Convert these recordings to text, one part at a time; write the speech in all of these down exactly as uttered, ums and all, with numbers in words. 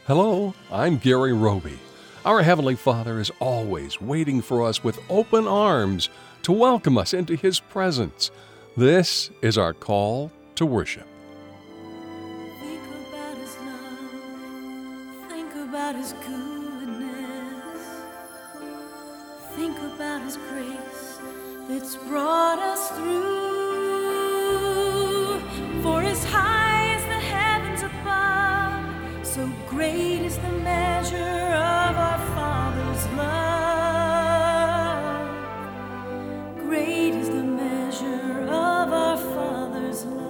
Hello, I'm Gary Roby. Our Heavenly Father is always waiting for us with open arms to welcome us into His presence. This is our call to worship. Think about His love, think about His goodness, think about His grace that's brought us through. For as high as the heavens above, so great is the measure of our Father's love. Great is the measure of our Father's love.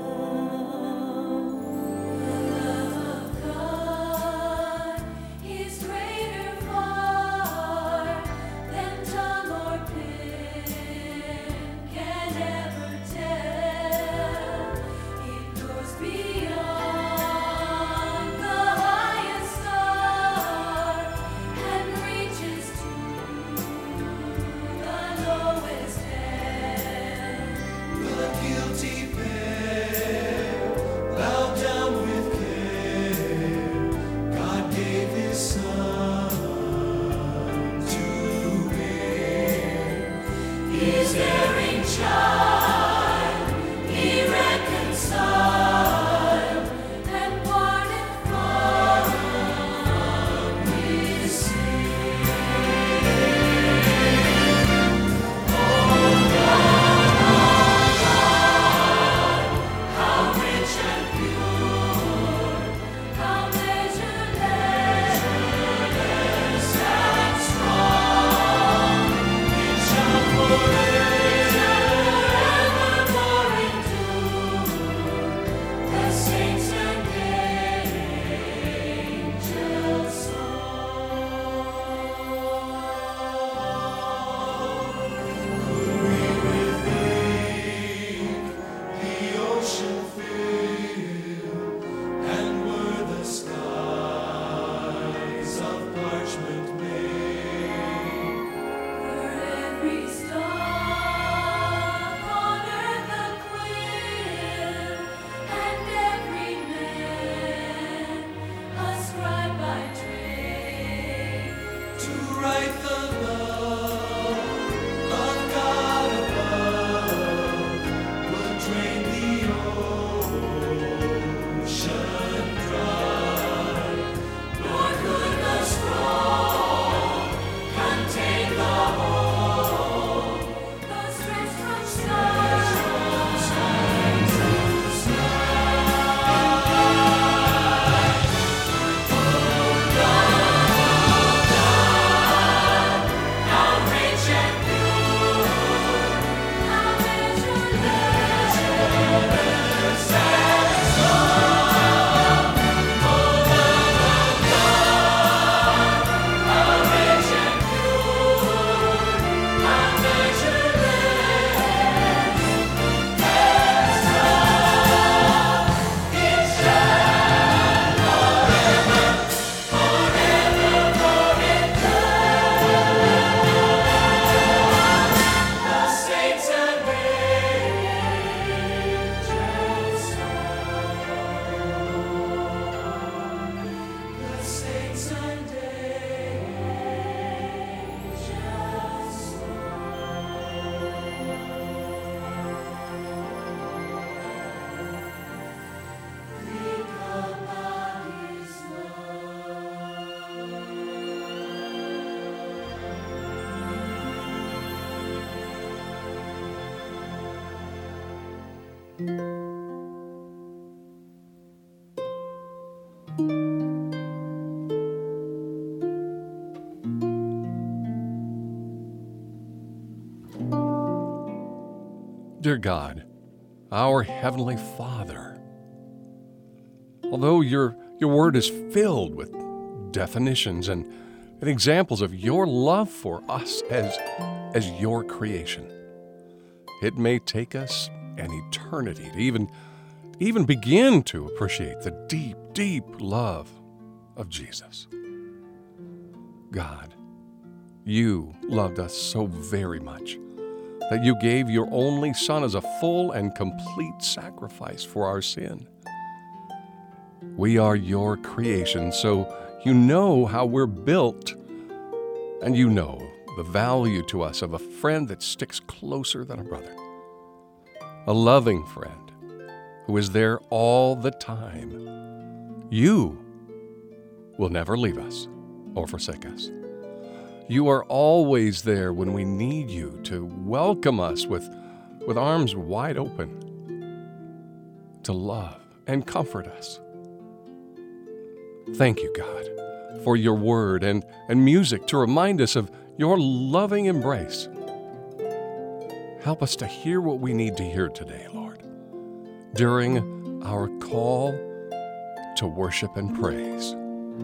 The love of God is greater far than tongue or pen can ever tell. It goes beyond the highest star and reaches to the lowest hell. The guilty pair, bowed down with care, God gave His Son to bear. His erring child, He reconciled And pardon from His sin. How rich and pure, how measureless and strong, it shall forevermore endure. The saints and angels song. Could we with ink the ocean fill, and were the skies of parchment made, were every star on earth a quill, and every man a scribe by trade. to write the love of God above would drain the ocean dry, nor could the scroll contain the whole. Those stretched from stars How rich and pure, how measureless and strong, oh love of God, how rich and pure, how measureless and strong, it shall forever, forevermore endure. The saints and angels song. The saints and angels song. Think about His Dear God, our Heavenly Father, although your, your word is filled with definitions and, and examples of your love for us as, as your creation, it may take us an eternity to even, even begin to appreciate the deep, deep love of Jesus. God, you loved us so very much that you gave your only Son as a full and complete sacrifice for our sin. We are your creation, so You know how we're built, and you know the value to us of a friend that sticks closer than a brother, a loving friend who is there all the time. You will never leave us or forsake us. You are always there when we need you to welcome us with, with arms wide open, to love and comfort us. Thank you, God, for your word and, and music to remind us of your loving embrace. Help us to hear what we need to hear today, Lord, during our call to worship and praise.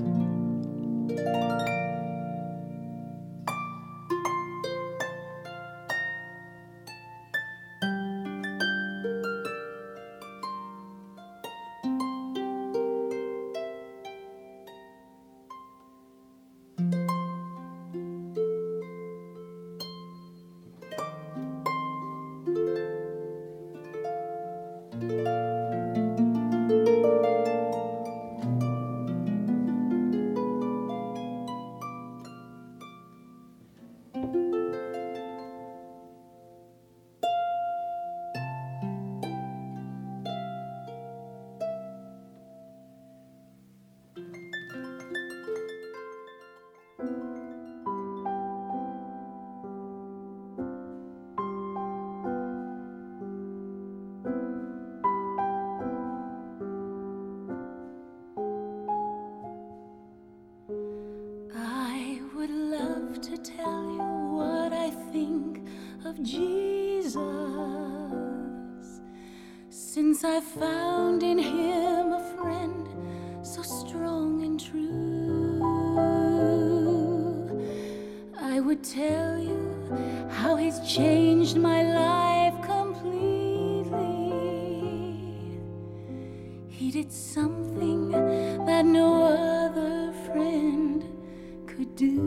I would love to tell you what I think of Jesus, since I found in him a friend so strong and true. I would tell you how he's changed my life completely. He did something that no other friend could do.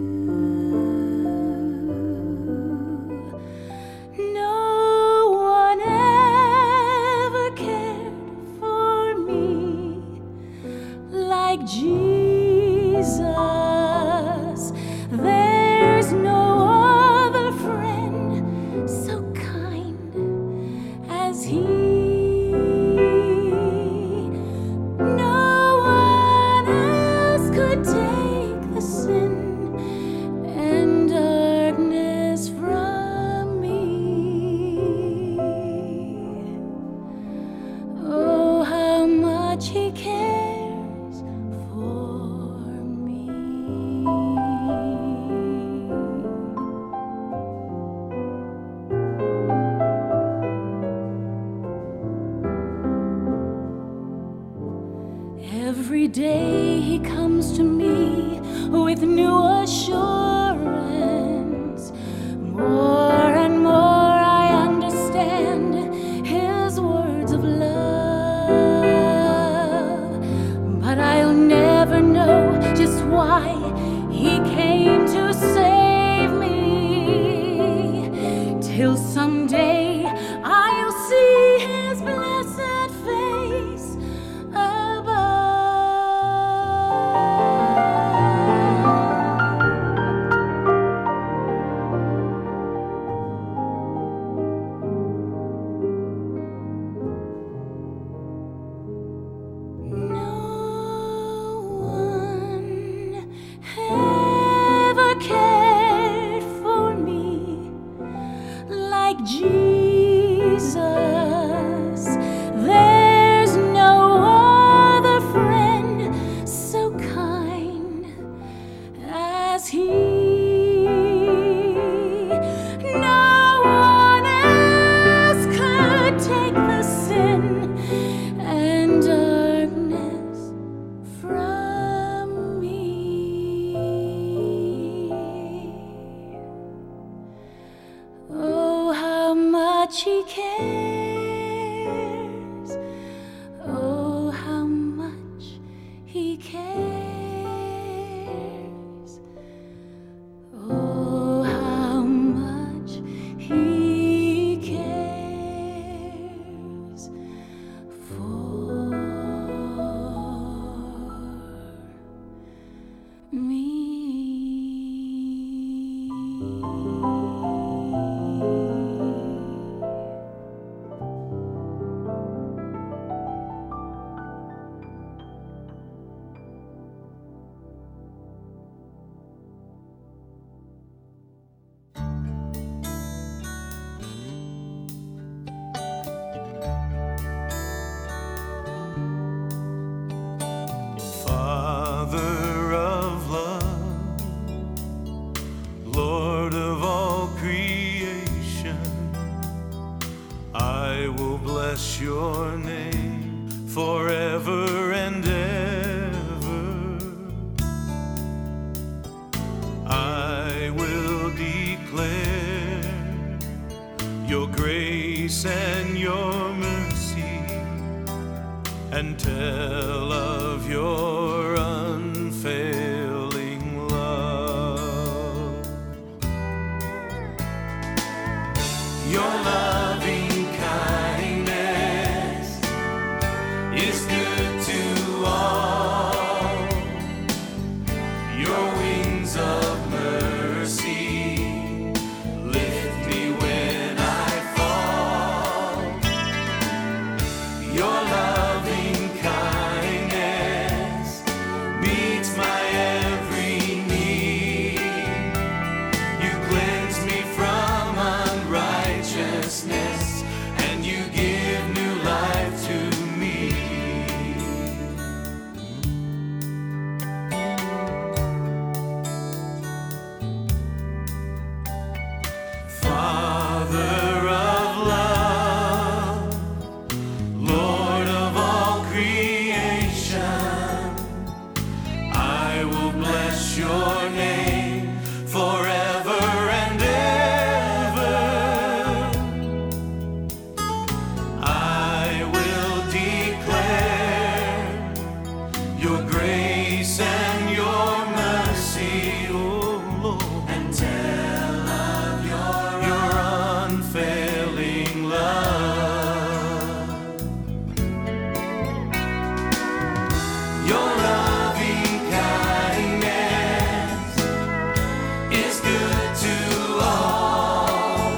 No one ever cared for me like Jesus. There's no other friend so kind as he. No one else could take the sin and darkness from me. Oh, how much he cares for me. Every day he comes to me with new assurance. More and more I understand his words of love. But I'll never know just why he came to save me, till someday I'll see his blessed face above. No one ever cared for me like Jesus. There's no other friend so kind as he. No one else could take the sin and darkness from me. Oh, how much he cares. Oh, how much he cares. Oh, how much he cares for bless your name forever and ever. I will declare your grace and your mercy, oh Lord, and tell of your, your unfailing love. Your loving kindness is good to all.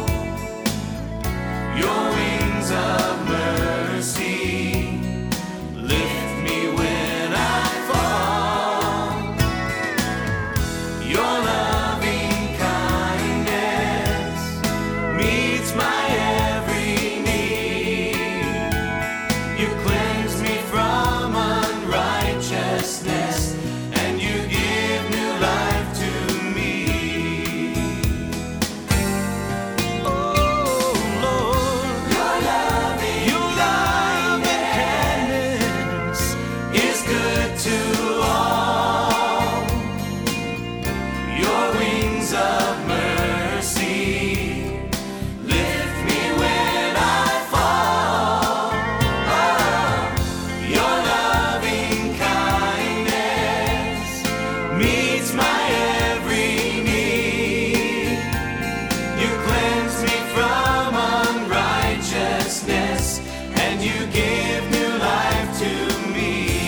Your wings of mercy lift me when I fall. Your loving kindness meets my every need. You cleanse me from unrighteousness, and you give new life to me. Oh Lord, your loving, your loving kindness is good to all. Your wings of mercy lift me when I fall. Oh, your loving kindness meets my every need. You cleanse me from unrighteousness, and you give new life to me.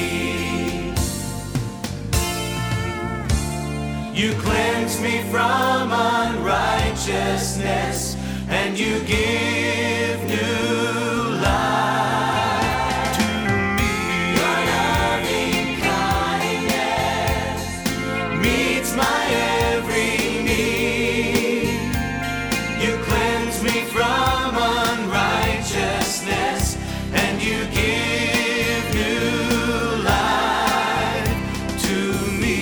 You cleanse me from unrighteousness, and you give new life to me. Your loving kindness meets my every need. You cleanse me from unrighteousness, and you give new life to me.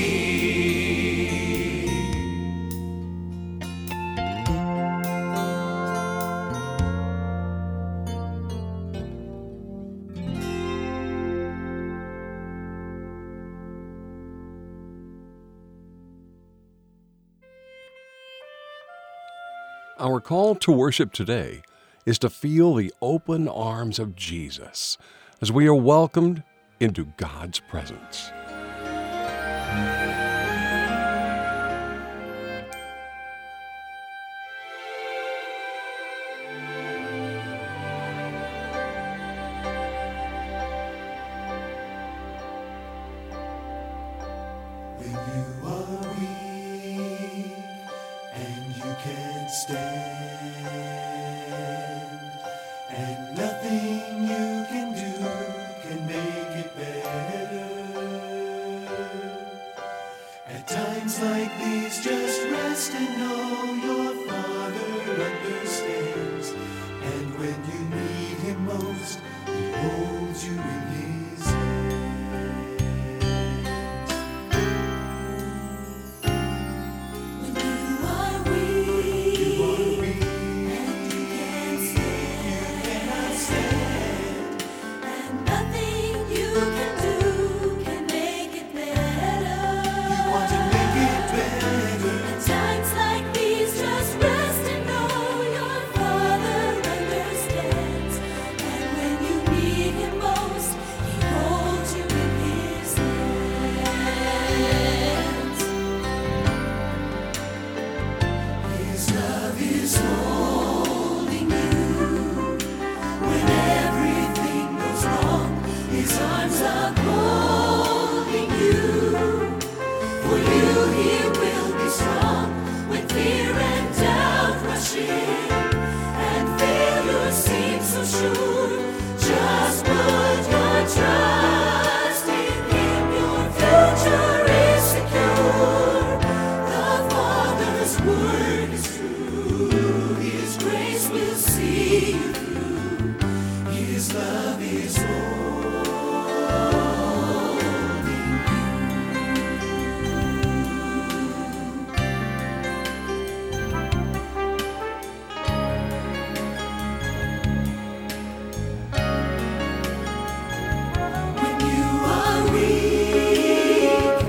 Our call to worship today is to feel the open arms of Jesus as we are welcomed into God's presence. When you are weak and you can't stand, and nothing you can do can make it better. At times like these, just rest and know your Father understands. And when you need Him most, He holds you in His hands. When you are weak You are weak, and you can't stand, cannot stand. and nothing you can do can make it better. You want to make it better. At times like these, just rest and know your Father understands. And when you need Him most, He holds you in His hands. His love is holding you when everything goes wrong. His arms are holding you. For you, He will be strong when fear and doubt rush in, and failure seems so sure. Just put your trust in Him. Your future is secure. The Father's word is true. His grace will see you through. His love is holding you. When you are weak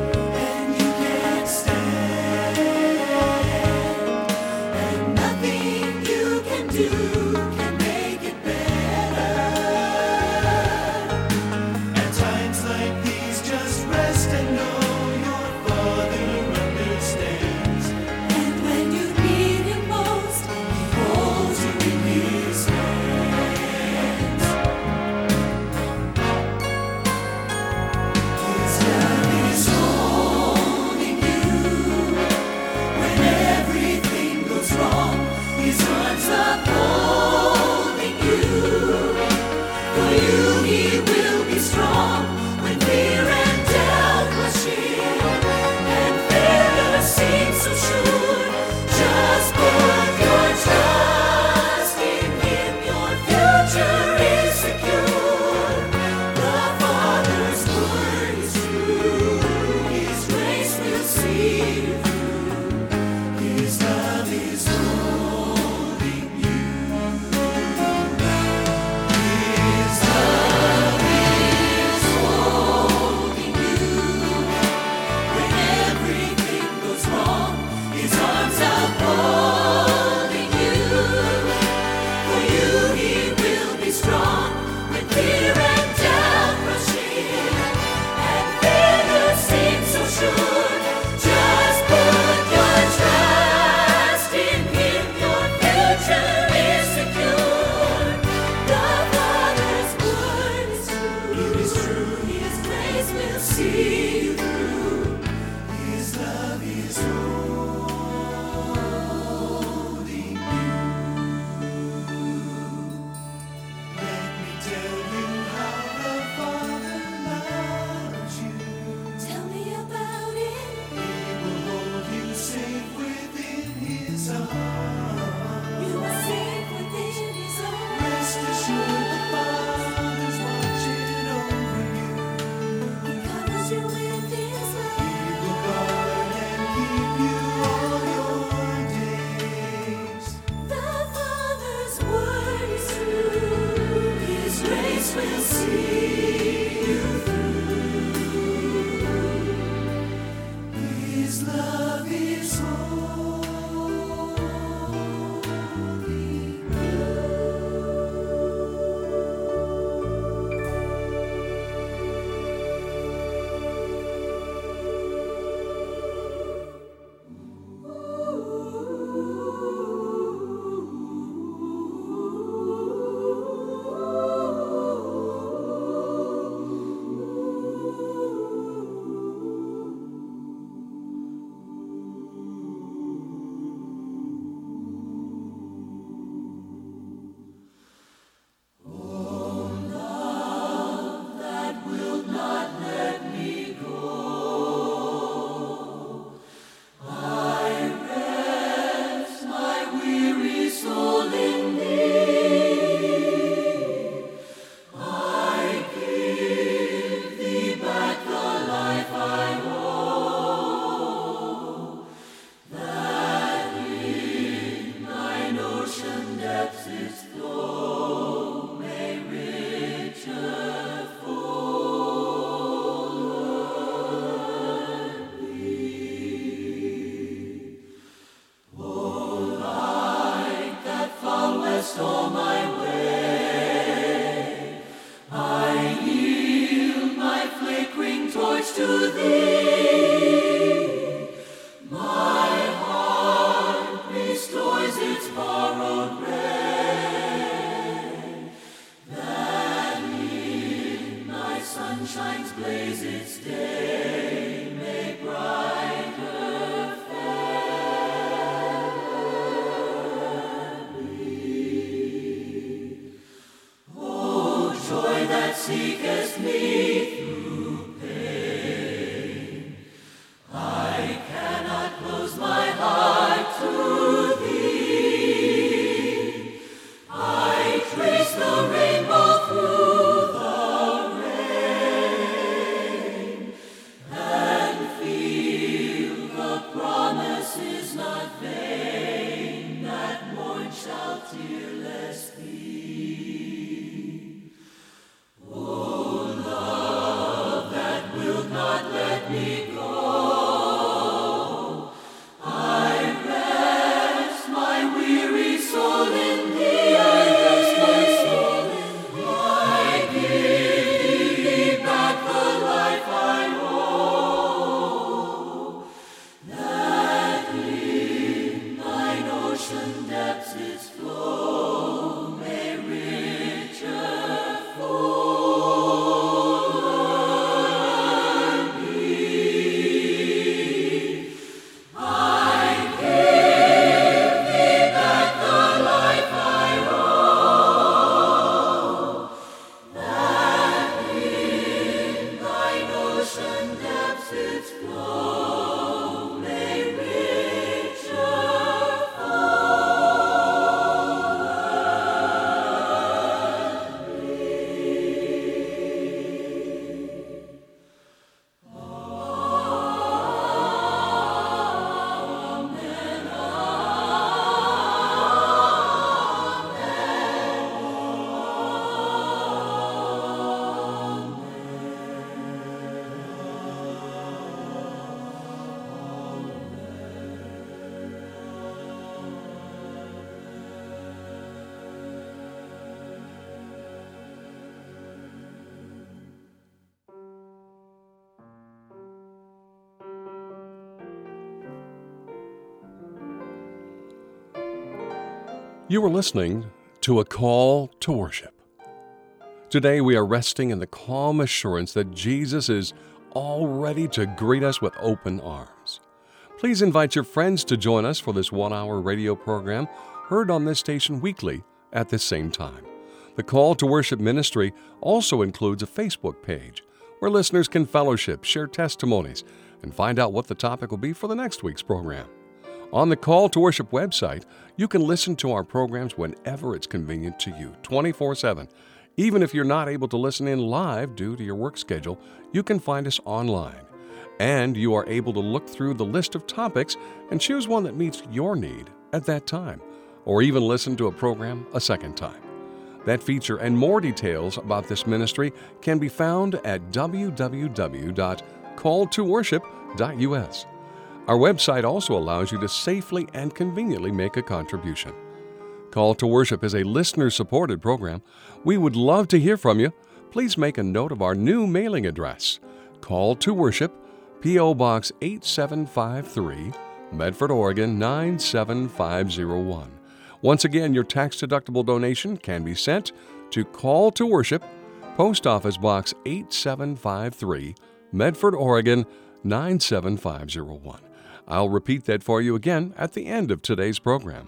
You are listening to A Call to Worship. Today we are resting in the calm assurance that Jesus is all ready to greet us with open arms. Please invite your friends to join us for this one-hour radio program heard on this station weekly at the same time. The Call to Worship ministry also includes a Facebook page where listeners can fellowship, share testimonies, and find out what the topic will be for the next week's program. On the Call to Worship website, you can listen to our programs whenever it's convenient to you, twenty-four seven. Even if you're not able to listen in live due to your work schedule, you can find us online. And you are able to look through the list of topics and choose one that meets your need at that time, or even listen to a program a second time. That feature and more details about this ministry can be found at w w w dot call to worship dot u s. Our website also allows you to safely and conveniently make a contribution. Call to Worship is a listener-supported program. We would love to hear from you. Please make a note of our new mailing address. Call to Worship, P O. Box eight seven five three, Medford, Oregon nine seven five zero one. Once again, your tax-deductible donation can be sent to Call to Worship, Post Office Box eight seven five three, Medford, Oregon nine seven five zero one. I'll repeat that for you again at the end of today's program.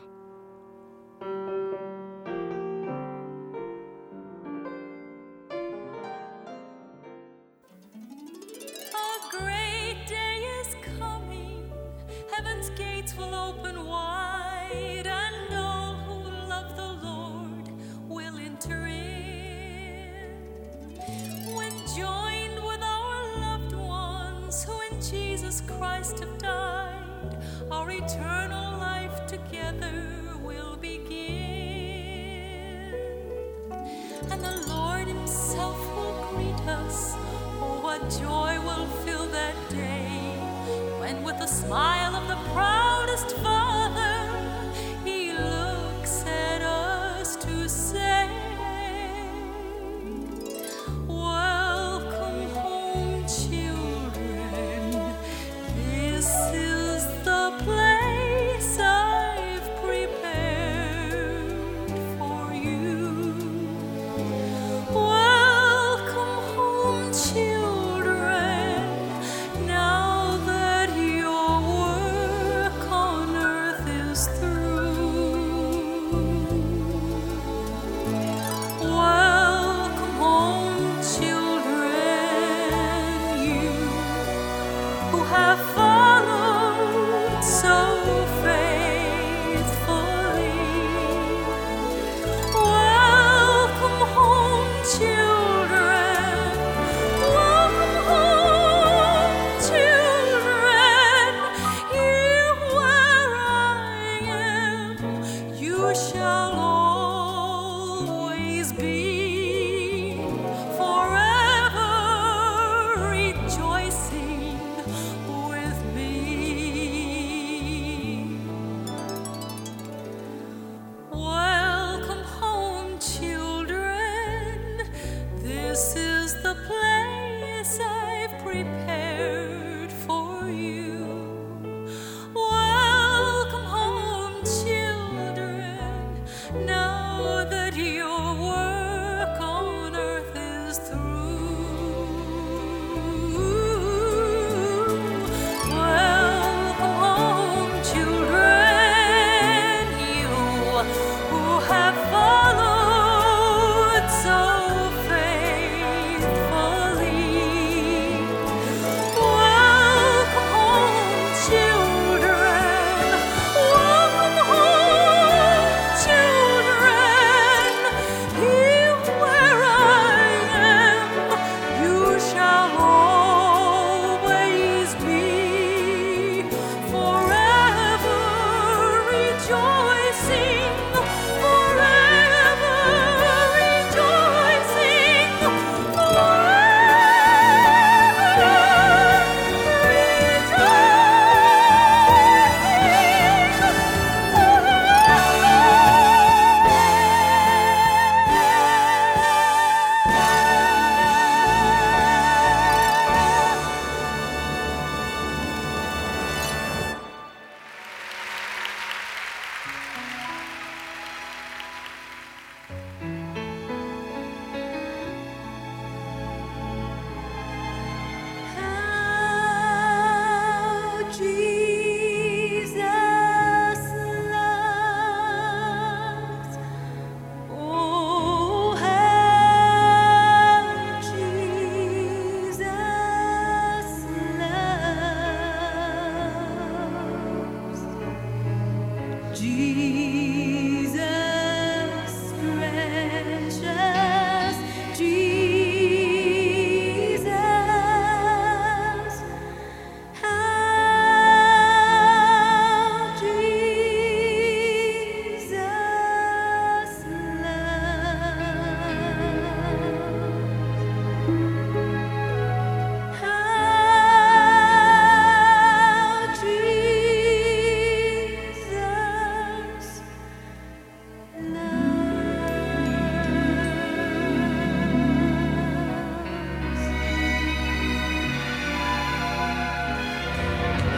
A great day is coming, heaven's gates will open wide, and all who love the Lord will enter in. When joined with our loved ones who in Jesus Christ have died, our eternal life together will begin. And the Lord Himself will greet us. Oh, what joy will fill that day, when with the smile of the proudest Father, He looks at us to say, "Welcome home, children. This is the place I've prepared for you. Welcome home, children, now that your work on earth is through. Welcome home, children, you who have followed so faithfully. Welcome home, children. Welcome home, children. Here where I am, you shall always be, forever rejoicing with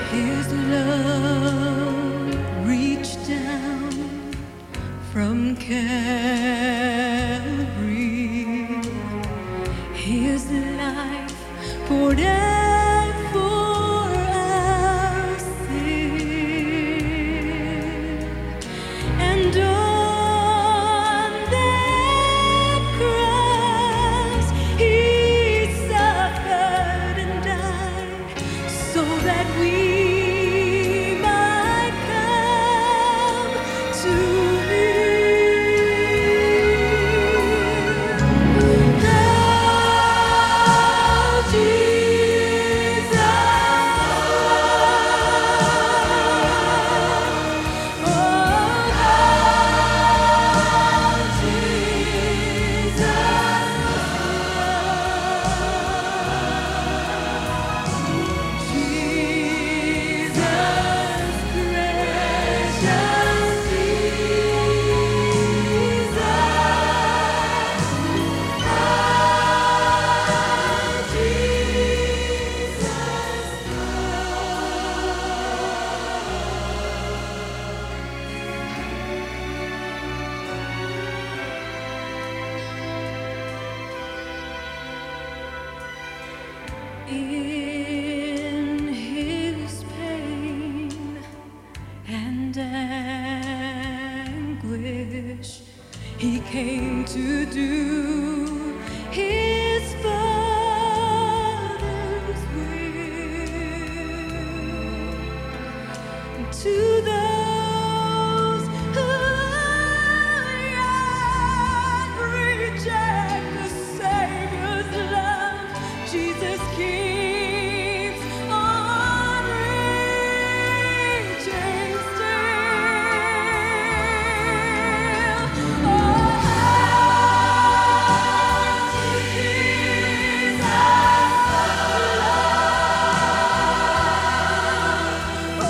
His love reached down from Calvary. His life poured out for our sin. And on that cross He suffered and died so that we might come to Him. Thou, Jesus, oh, thou, Jesus, precious in His pain and anguish, He came to do His Father's will. To those who yet reject the Savior's love, Jesus keeps on reaching still. Oh, Jesus, love.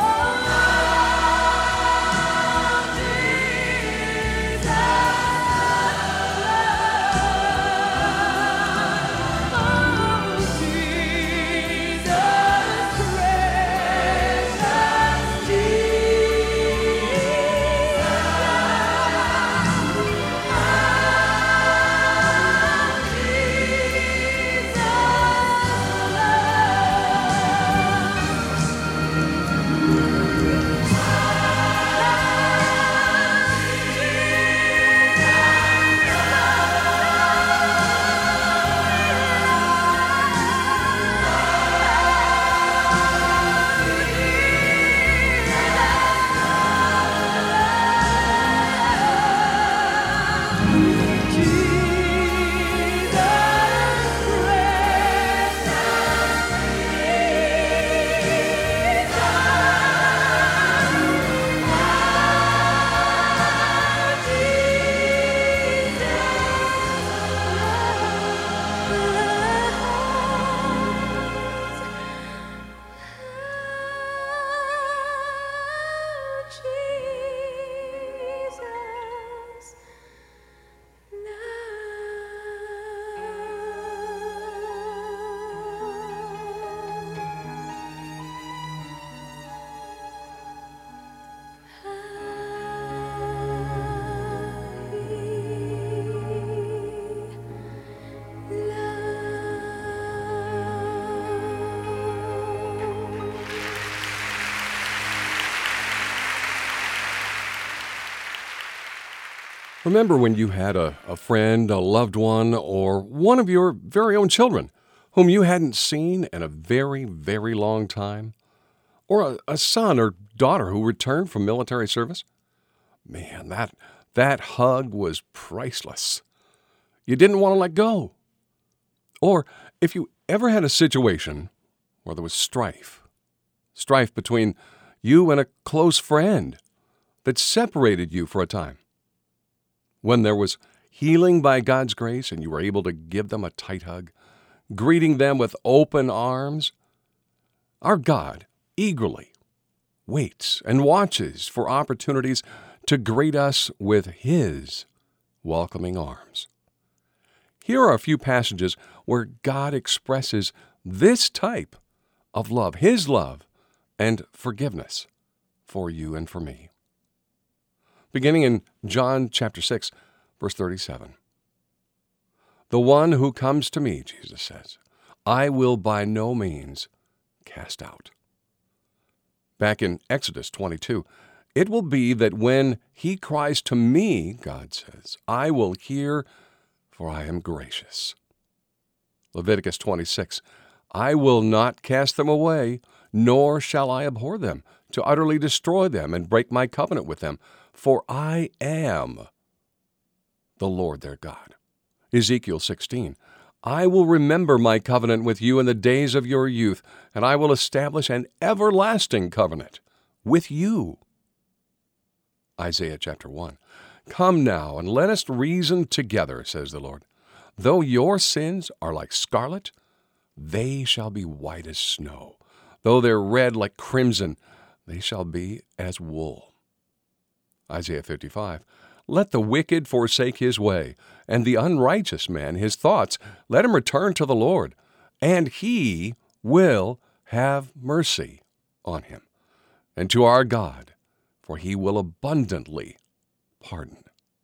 Remember when you had a, a friend, a loved one, or one of your very own children whom you hadn't seen in a very, very long time? Or a, a son or daughter who returned from military service? Man, that, that hug was priceless. You didn't want to let go. Or if you ever had a situation where there was strife, strife between you and a close friend that separated you for a time, when there was healing by God's grace and you were able to give them a tight hug, greeting them with open arms, our God eagerly waits and watches for opportunities to greet us with His welcoming arms. Here are a few passages where God expresses this type of love, His love, and forgiveness for you and for me. Beginning in John chapter six, verse thirty-seven. The one who comes to me, Jesus says, I will by no means cast out. Back in Exodus twenty-two, it will be that when he cries to me, God says, I will hear, for I am gracious. Leviticus twenty-six, I will not cast them away, nor shall I abhor them, to utterly destroy them and break my covenant with them, for I am the Lord their God. Ezekiel sixteen, I will remember my covenant with you in the days of your youth, and I will establish an everlasting covenant with you. Isaiah chapter one, come now, and let us reason together, says the Lord. Though your sins are like scarlet, they shall be white as snow. Though they're red like crimson, they shall be as wool. Isaiah fifty-five, let the wicked forsake his way, and the unrighteous man his thoughts. Let him return to the Lord, and he will have mercy on him, and to our God, for he will abundantly pardon.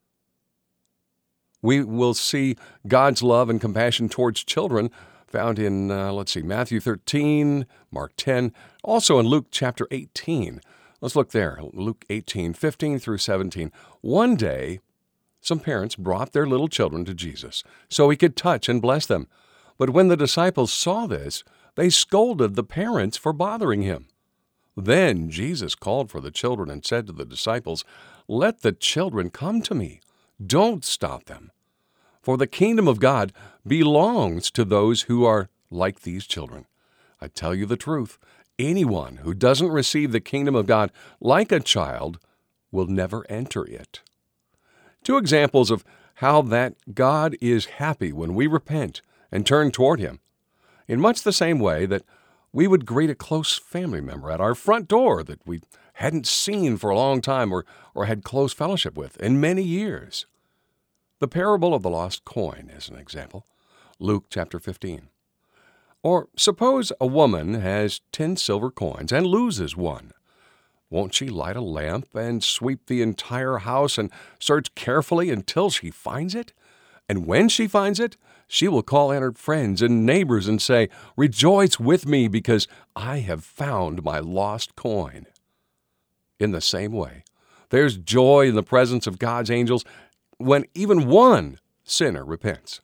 We will see God's love and compassion towards children found in, uh, let's see, Matthew thirteen, Mark ten, also in Luke chapter eighteen. Let's look there, Luke eighteen, fifteen through seventeen. One day, some parents brought their little children to Jesus so he could touch and bless them. But when the disciples saw this, they scolded the parents for bothering him. Then Jesus called for the children and said to the disciples, let the children come to me. Don't stop them. For the kingdom of God belongs to those who are like these children. I tell you the truth, anyone who doesn't receive the kingdom of God like a child will never enter it. Two examples of how that God is happy when we repent and turn toward him, in much the same way that we would greet a close family member at our front door that we hadn't seen for a long time or, or had close fellowship with in many years. The parable of the lost coin is an example, Luke chapter fifteen. Or suppose a woman has ten silver coins and loses one. Won't she light a lamp and sweep the entire house and search carefully until she finds it? And when she finds it, she will call in her friends and neighbors and say, rejoice with me because I have found my lost coin. In the same way, there's joy in the presence of God's angels when even one sinner repents.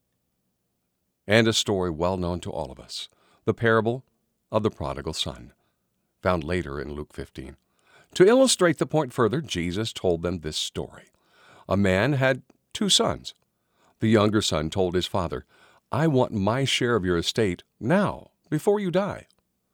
And a story well known to all of us, the parable of the prodigal son, found later in Luke fifteen. To illustrate the point further, Jesus told them this story. A man had two sons. The younger son told his father, I want my share of your estate now, before you die.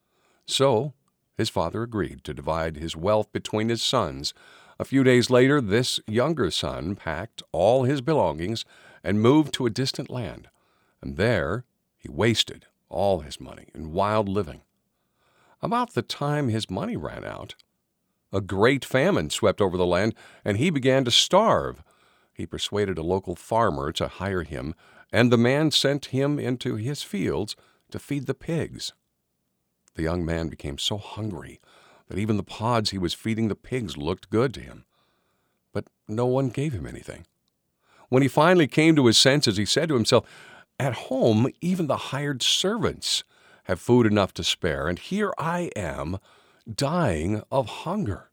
So his father agreed to divide his wealth between his sons. A few days later, this younger son packed all his belongings and moved to a distant land. And there he wasted all his money in wild living. About the time his money ran out, a great famine swept over the land, and he began to starve. He persuaded a local farmer to hire him, and the man sent him into his fields to feed the pigs. The young man became so hungry that even the pods he was feeding the pigs looked good to him. But no one gave him anything. When he finally came to his senses, he said to himself, at home, even the hired servants have food enough to spare, and here I am, dying of hunger.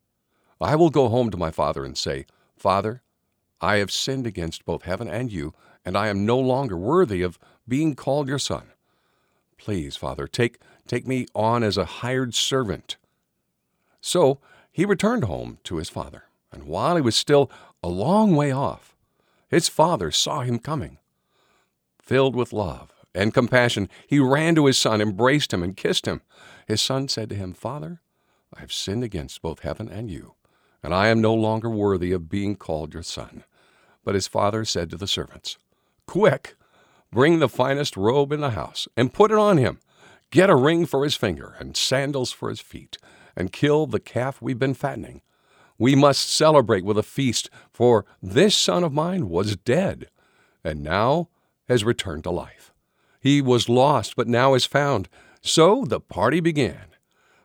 I will go home to my father and say, Father, I have sinned against both heaven and you, and I am no longer worthy of being called your son. Please, Father, take, take me on as a hired servant. So he returned home to his father, and while he was still a long way off, his father saw him coming. Filled with love and compassion, he ran to his son, embraced him, and kissed him. His son said to him, Father, I have sinned against both heaven and you, and I am no longer worthy of being called your son. But his father said to the servants, Quick, bring the finest robe in the house and put it on him. Get a ring for his finger and sandals for his feet, and kill the calf we've been fattening. We must celebrate with a feast, for this son of mine was dead, and now has returned to life. He was lost, but now is found. So the party began.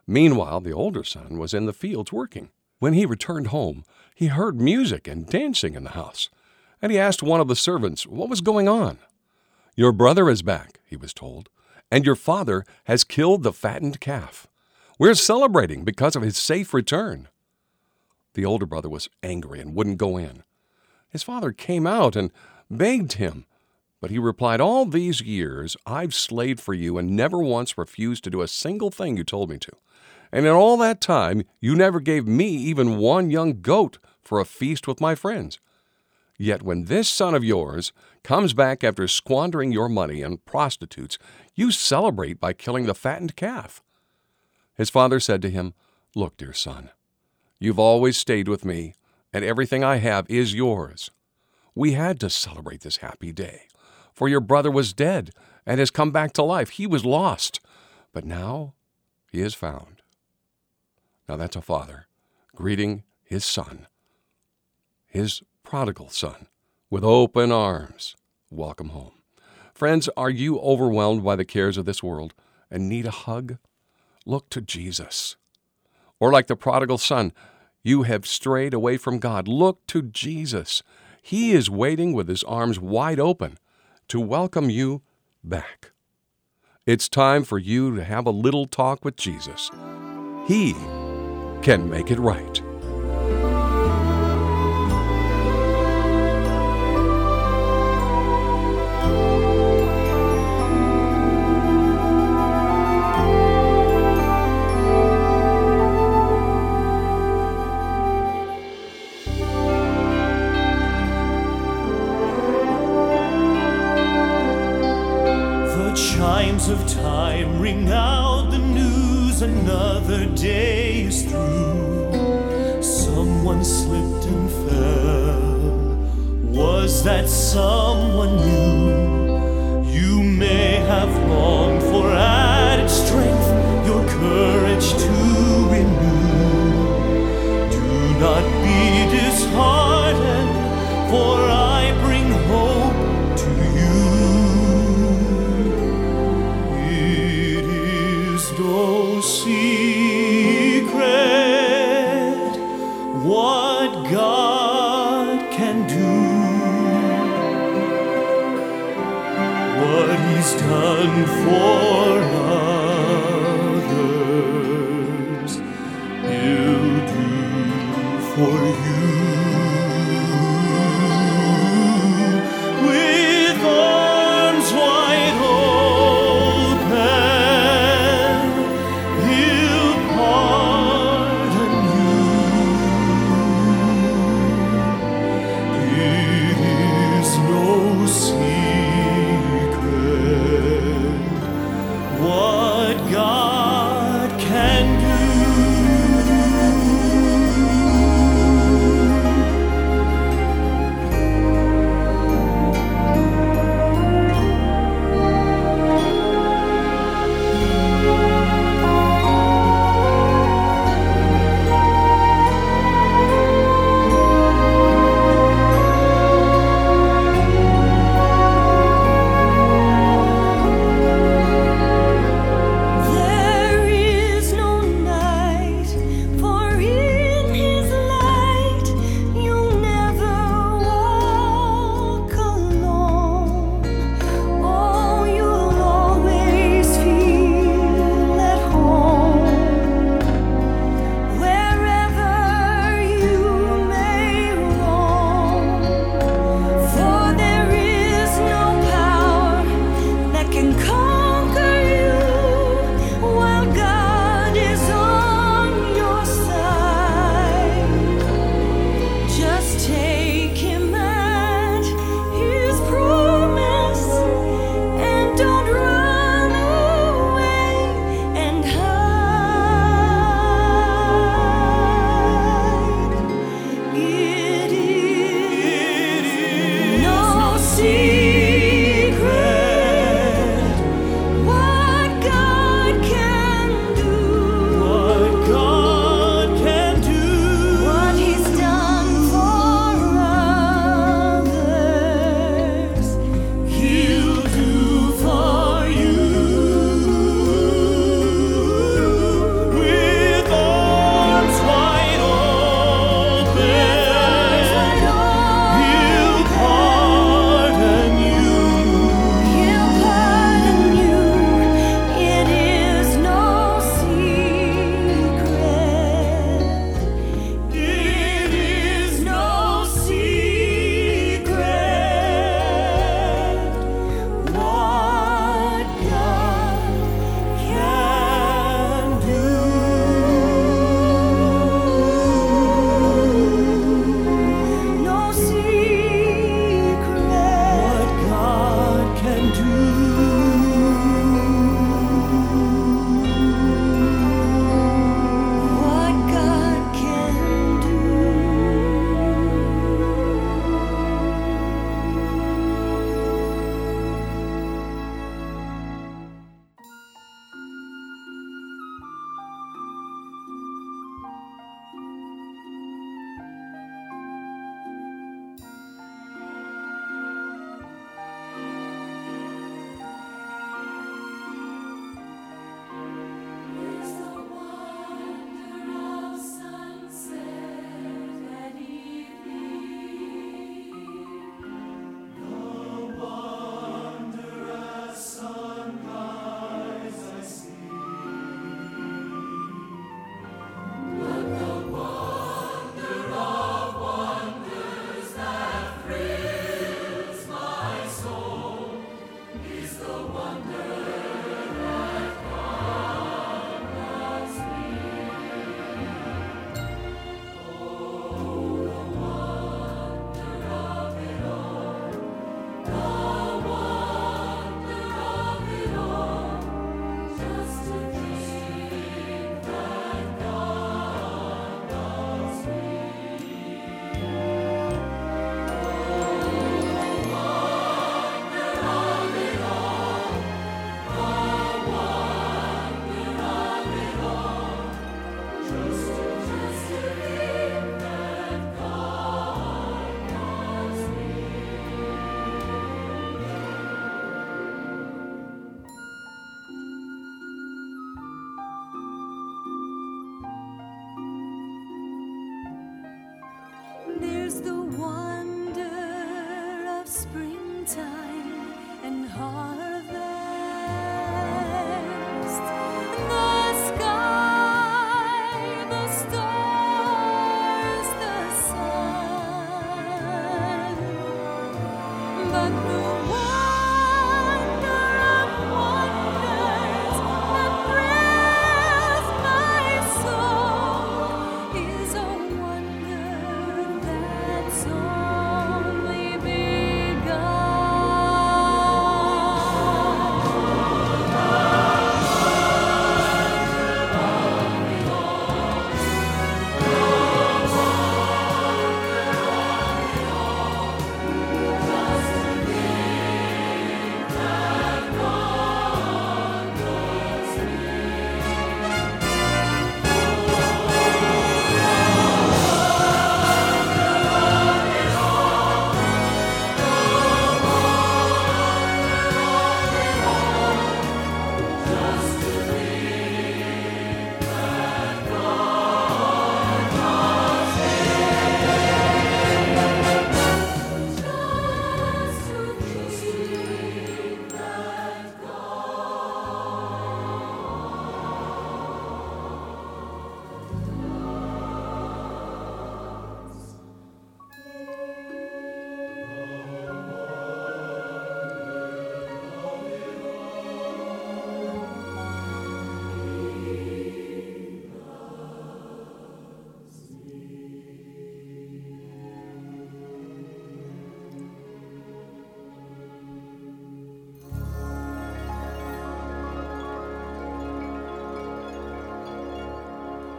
Meanwhile, the older son was in the fields working. When he returned home, he heard music and dancing in the house, and he asked one of the servants what was going on. "Your brother is back," he was told, "and your father has killed the fattened calf. We're celebrating because of his safe return." The older brother was angry and wouldn't go in. His father came out and begged him, but he replied, "All these years I've slaved for you and never once refused to do a single thing you told me to. And in all that time, you never gave me even one young goat for a feast with my friends. Yet when this son of yours comes back after squandering your money on prostitutes, you celebrate by killing the fattened calf." His father said to him, "Look, dear son, you've always stayed with me, and everything I have is yours. We had to celebrate this happy day, for your brother was dead and has come back to life. He was lost, but now he is found." Now that's a father greeting his son, his prodigal son, with open arms. Welcome home. Friends, are you overwhelmed by the cares of this world and need a hug? Look to Jesus. Or like the prodigal son, you have strayed away from God. Look to Jesus. He is waiting with his arms wide open to welcome you back. It's time for you to have a little talk with Jesus. He can make it right. The chimes of time ring out the news, another day is through. Someone slipped and fell. Was that someone new? You may have longed for added strength, your courage to renew. Do not be disheartened, for I bring hope to you. It is no secret what God can do, what He's done for others, He'll do for you. With arms wide open, He'll pardon you. It is no secret what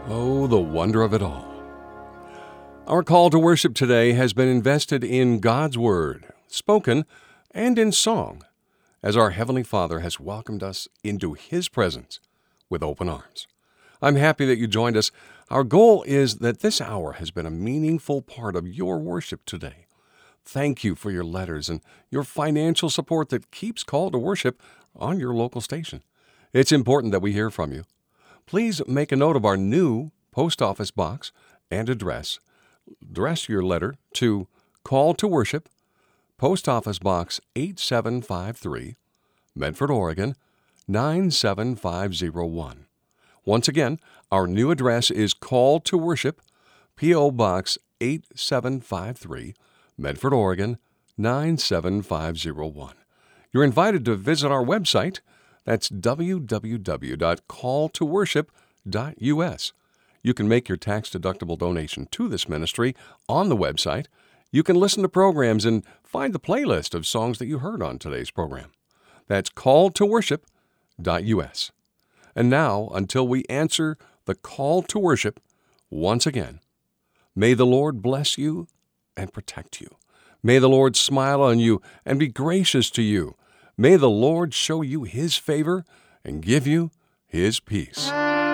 Oh, the wonder of it all. Our call to worship today has been invested in God's Word, spoken and in song, as our Heavenly Father has welcomed us into His presence with open arms. I'm happy that you joined us. Our goal is that this hour has been a meaningful part of your worship today. Thank you for your letters and your financial support that keeps Call to Worship on your local station. It's important that we hear from you. Please make a note of our new post office box and address. Address your letter to Call to Worship, Post Office Box eight seven five three, Medford, Oregon nine seven five zero one. Once again, our new address is Call to Worship, P O. Box eight seven five three, Medford, Oregon nine seven five zero one. You're invited to visit our website. That's w w w dot call to worship dot u s. You can make your tax-deductible donation to this ministry on the website. You can listen to programs and find the playlist of songs that you heard on today's program. That's call to worship dot u s. And now, until we answer the call to worship once again, may the Lord bless you and protect you. May the Lord smile on you and be gracious to you. May the Lord show you His favor and give you His peace.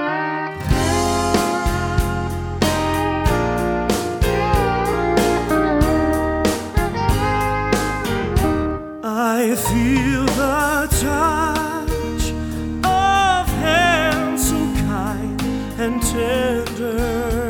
I feel the touch of hands so kind and tender.